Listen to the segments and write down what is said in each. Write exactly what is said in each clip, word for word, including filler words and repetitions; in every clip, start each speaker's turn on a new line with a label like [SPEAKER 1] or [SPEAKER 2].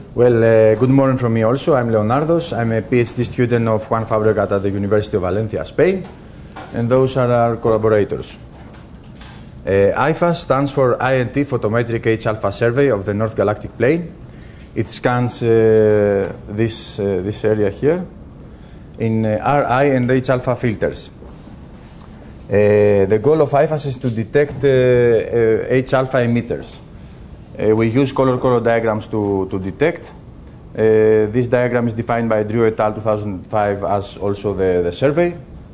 [SPEAKER 1] Well, uh, good morning from me also. I'm Leonardos. I'm a PhD student of Juan Fabregat at the University of Valencia, Spain. And those are our collaborators. Uh, I F A S stands for I N T Photometric H-alpha Survey of the North Galactic Plane. It scans uh, this, uh, this area here in uh, R I and H-alpha filters. Uh, the goal of I F A S is to detect uh, uh, H-alpha emitters. Uh, we use color-color diagrams to, to detect. Uh, this diagram is defined by Drew et al. two thousand five as also the, the survey.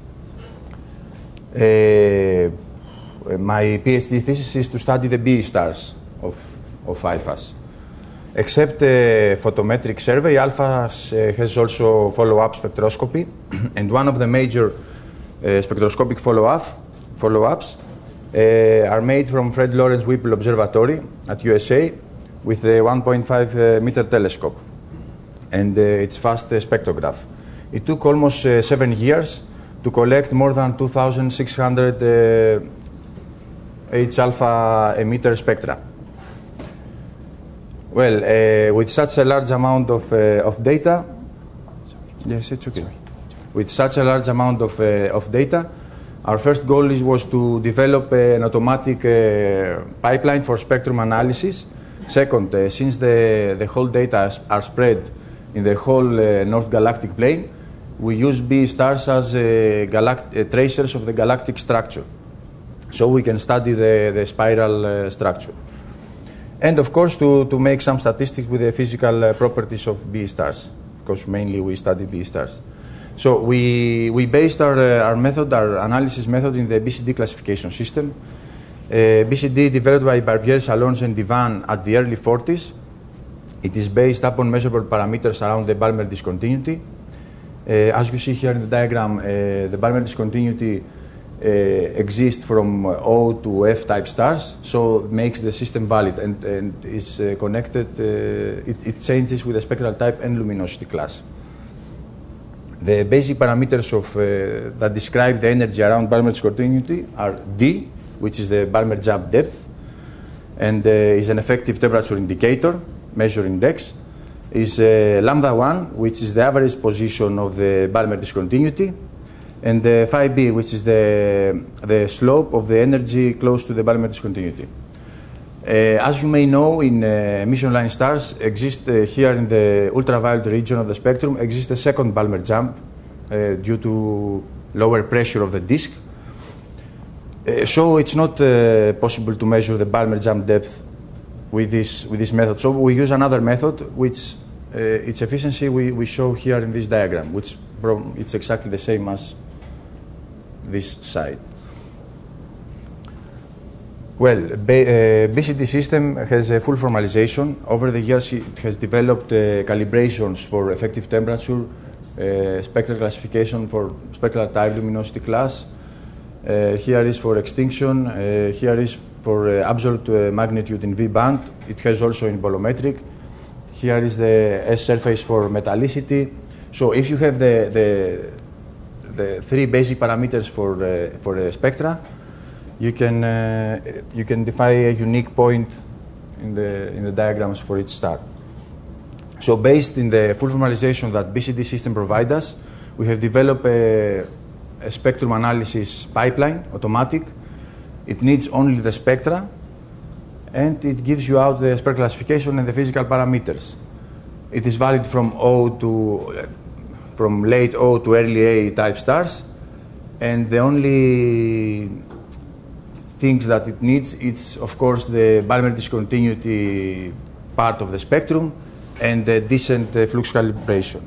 [SPEAKER 1] Uh, my PhD thesis is to study the B stars of, of I F A S. Except uh, photometric survey, I F A S uh, has also follow-up spectroscopy, and one of the major uh, spectroscopic follow-up, follow-ups uh, are made from Fred Lawrence Whipple Observatory at U S A with the one point five meter telescope and uh, its fast uh, spectrograph. It took almost uh, seven years to collect more than two thousand six hundred uh, H-alpha emitter spectra. Well, uh, with such a large amount of, uh, of data, yes, it's okay. With such a large amount of, uh, of data, our first goal is, was to develop uh, an automatic uh, pipeline for spectrum analysis. Second, uh, since the, the whole data are spread in the whole uh, North Galactic Plane, we use B stars as uh, galact uh, tracers of the galactic structure, so we can study the, the spiral uh, structure. And of course, to, to make some statistics with the physical uh, properties of B stars, because mainly we study B stars. So we, we based our, uh, our method, our analysis method, in the B C D classification system. Uh, B C D developed by Barbier, Salons, and Divan at the early forties. It is based upon measurable parameters around the Balmer discontinuity. Uh, as you see here in the diagram, uh, the Balmer discontinuity uh, exists from O to F type stars, so it makes the system valid and, and is uh, connected, uh, it, it changes with the spectral type and luminosity class. The basic parameters of, uh, that describe the energy around Balmer discontinuity are D, which is the Balmer jump depth, and uh, is an effective temperature indicator, measure index, is uh, lambda one, which is the average position of the Balmer discontinuity, and the phi b, which is the, the slope of the energy close to the Balmer discontinuity. Uh, as you may know, in uh, emission line stars exist uh, here in the ultraviolet region of the spectrum exists a second Balmer jump uh, due to lower pressure of the disk. Uh, so it's not uh, possible to measure the Balmer jump depth with this, with this method. So we use another method, which uh, its efficiency we, we show here in this diagram, which it's exactly the same as this side. Well, uh, B C D system has a full formalization. Over the years, it has developed uh, calibrations for effective temperature, uh, spectral classification for spectral type, luminosity class. Uh, here is for extinction. Uh, here is for uh, absolute uh, magnitude in V band. It has also in bolometric. Here is the S surface for metallicity. So if you have the, the, the three basic parameters for, uh, for a spectra, you can, uh, you can define a unique point in the, in the diagrams for each star. So based in the full formalization that B C D system provides us, we have developed a, a spectrum analysis pipeline, automatic. It needs only the spectra, and it gives you out the spectral classification and the physical parameters. It is valid from O to, uh, from late O to early A type stars, and the only things that it needs, it's of course the Balmer discontinuity part of the spectrum and the decent uh, flux calibration.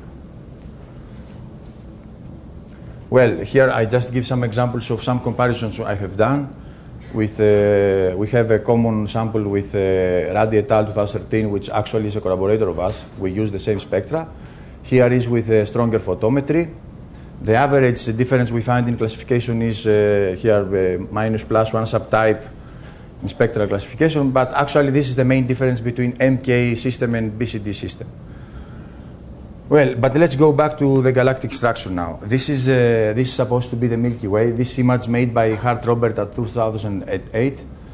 [SPEAKER 1] Well, here I just give some examples of some comparisons I have done. With, uh, we have a common sample with uh, Ruddy et al. twenty thirteen, which actually is a collaborator of us. We use the same spectra. Here is with uh, stronger photometry. The average difference we find in classification is uh, here uh, minus plus one subtype in spectral classification, but actually this is the main difference between M K system and B C D system. Well, but let's go back to the galactic structure now. This is, uh, this is supposed to be the Milky Way. This image made by Hart Robert at two thousand eight.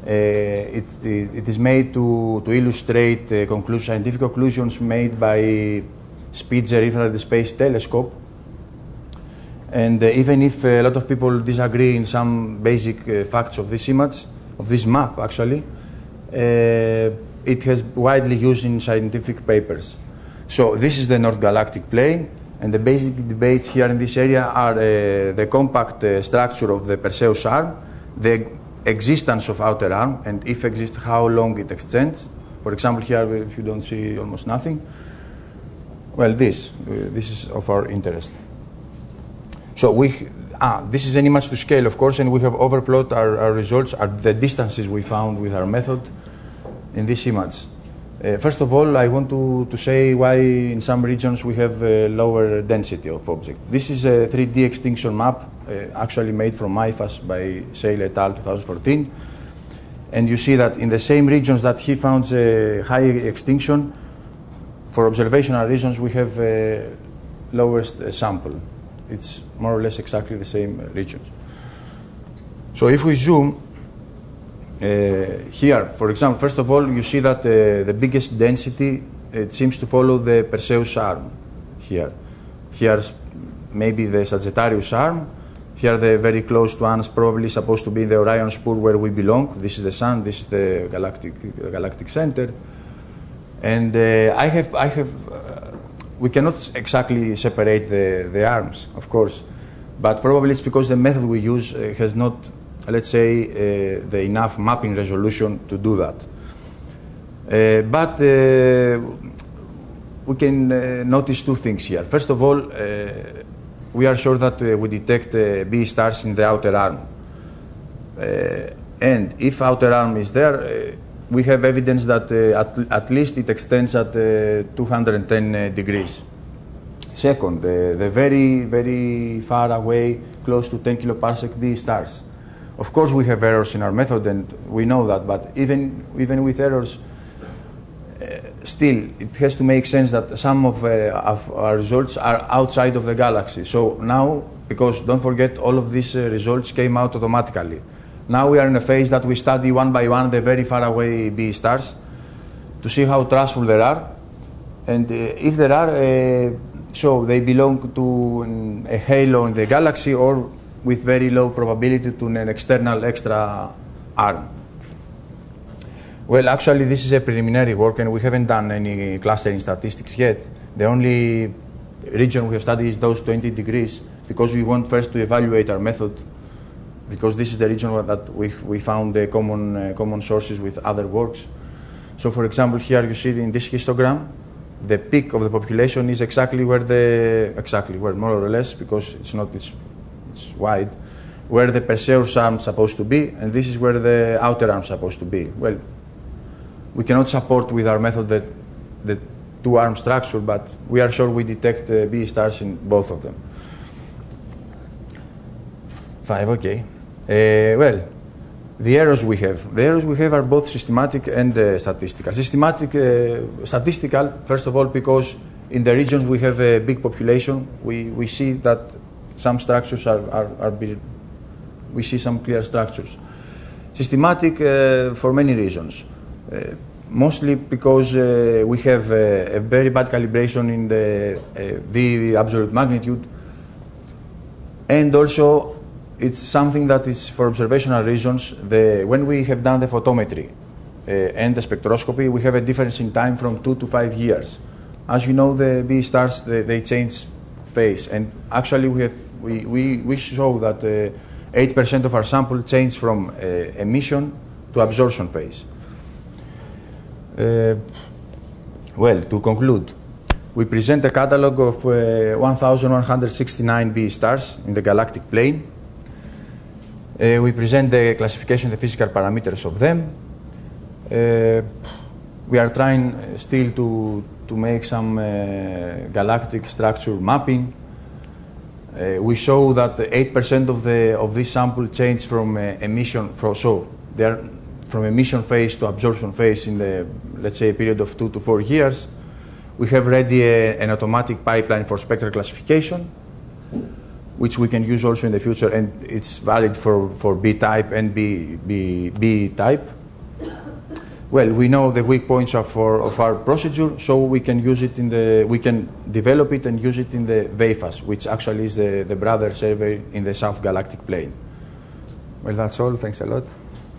[SPEAKER 1] Uh, it, it, it is made to, to illustrate uh, conclusion, scientific conclusions made by Spitzer Infrared Space Telescope. And uh, even if a lot of people disagree in some basic uh, facts of this image, of this map actually, uh, it has widely used in scientific papers. So this is the North Galactic Plane, and the basic debates here in this area are uh, the compact uh, structure of the Perseus arm, the existence of outer arm, and if exists, how long it extends. For example, here you don't see almost nothing. Well, this, uh, this is of our interest. So we, ah, this is an image to scale, of course, and we have overplot our, our results, are the distances we found with our method in this image. Uh, first of all, I want to, to say why in some regions we have a lower density of objects. This is a three D extinction map, uh, actually made from I F A S by Sale et al. twenty fourteen. And you see that in the same regions that he found a high extinction, for observational reasons, we have a lowest uh, sample. It's more or less exactly the same uh, regions. So if we zoom, Uh, here, for example, first of all, you see that uh, the biggest density, it seems to follow the Perseus arm here. Here's maybe the Sagittarius arm. Here, the very close to us, probably supposed to be the Orion spur where we belong. This is the sun. This is the galactic uh, galactic center. And uh, I have, I have, uh, we cannot exactly separate the the arms, of course, but probably it's because the method we use uh, has not, let's say, uh, the enough mapping resolution to do that. Uh, but uh, we can uh, notice two things here. First of all, uh, we are sure that uh, we detect uh, B stars in the outer arm. Uh, and if outer arm is there, uh, we have evidence that uh, at, at least it extends at uh, two hundred ten uh, degrees. Second, uh, the very, very far away, close to ten kiloparsec B stars. Of course, we have errors in our method, and we know that, but even, even with errors, uh, still, it has to make sense that some of, uh, of our results are outside of the galaxy. So now, because don't forget, all of these uh, results came out automatically. Now we are in a phase that we study one by one the very far away B stars to see how trustful there are. And uh, if there are, uh, so they belong to a halo in the galaxy or with very low probability to an external extra arm. Well, actually, this is a preliminary work, and we haven't done any clustering statistics yet. The only region we have studied is those twenty degrees, because we want first to evaluate our method, because this is the region that we, we found the common, uh, common sources with other works. So, for example, here you see in this histogram, the peak of the population is exactly where the, exactly where more or less, because it's not, it's it's wide, where the Perseus arm is supposed to be, and this is where the outer arm is supposed to be. Well, we cannot support with our method the, the two arm structure, but we are sure we detect uh, B stars in both of them. Five, okay. Uh, well, the errors we have. The errors we have are both systematic and uh, statistical. Systematic, uh, statistical, first of all, because in the regions we have a big population, we, we see that some structures are, are, are built. We see some clear structures. Systematic uh, for many reasons. Uh, mostly because uh, we have uh, a very bad calibration in the uh, V absolute magnitude. And also, it's something that is for observational reasons. The, when we have done the photometry uh, and the spectroscopy, we have a difference in time from two to five years. As you know, the B stars, they, they change phase. And actually, we, have, we, we, we show that uh, eight percent of our sample change from uh, emission to absorption phase. Uh, well, to conclude, we present a catalog of uh, one thousand one hundred sixty-nine B stars in the galactic plane. Uh, we present the classification, the physical parameters of them. Uh, we are trying still to, to make some uh, galactic structure mapping. Uh, we show that eight percent of the of this sample change from uh, emission, from, so they are from emission phase to absorption phase in the, let's say, a period of two to four years. We have ready a, an automatic pipeline for spectral classification. which we can use also in the future, and it's valid for, for B-type and B, B, B-type. Well, we know the weak points of our, of our procedure, so we can use it in the, we can develop it and use it in the VEIFAS, which actually is the, the brother server in the South Galactic Plane. Well, that's all. Thanks a lot.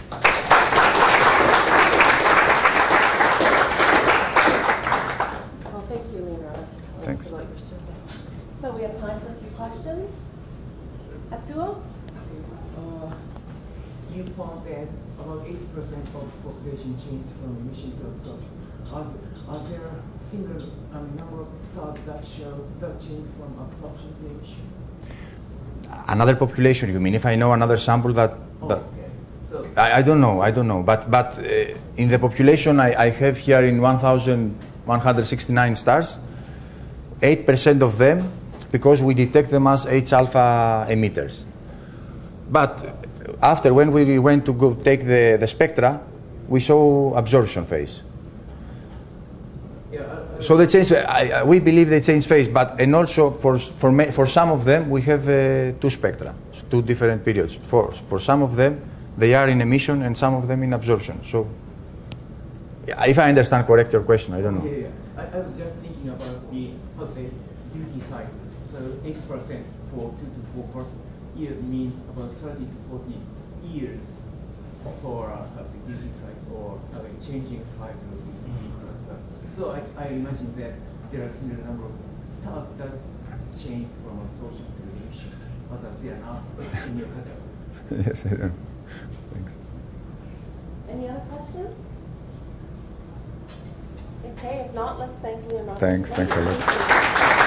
[SPEAKER 2] Well, thank you, Leonardo, for telling
[SPEAKER 1] Thanks.
[SPEAKER 2] us about your survey. So we have time for a few questions. Atsuo?
[SPEAKER 3] Uh, you found that about eighty percent of the population changed from emission to absorption. Are, are there single um, number of stars that show that change from absorption to emission?
[SPEAKER 1] Another population, you mean? If I know another sample that...
[SPEAKER 3] Oh,
[SPEAKER 1] that
[SPEAKER 3] okay. So,
[SPEAKER 1] I, I don't know, I don't know. But, but uh, in the population I, I have here in one thousand one hundred sixty-nine stars, eight percent of them, because we detect them as H-alpha emitters. But after, when we went to go take the, the spectra, we saw absorption phase.
[SPEAKER 3] yeah, uh,
[SPEAKER 1] So they change, I, I, we believe they change phase, but and also for, for, ma- for some of them we have uh, two spectra, two different periods. For, for some of them they are in emission and some of them in absorption. So yeah, if I understand correct your question, I don't know.
[SPEAKER 3] yeah, yeah. I, I was just thinking about the, how to say, duty cycle. So eighty percent for two to four percent years means about thirty to forty years for uh, how to say, duty cycle or uh, like changing cycles with these and stuff. So I, I imagine that there are similar number of stars that change from absorption to emission, but that they are not in your catalog.
[SPEAKER 1] Yes, I don't know. Thanks.
[SPEAKER 2] Any other questions? Okay, if not, let's thank Leonardo.
[SPEAKER 1] Thanks, thanks a lot.
[SPEAKER 2] Thank you.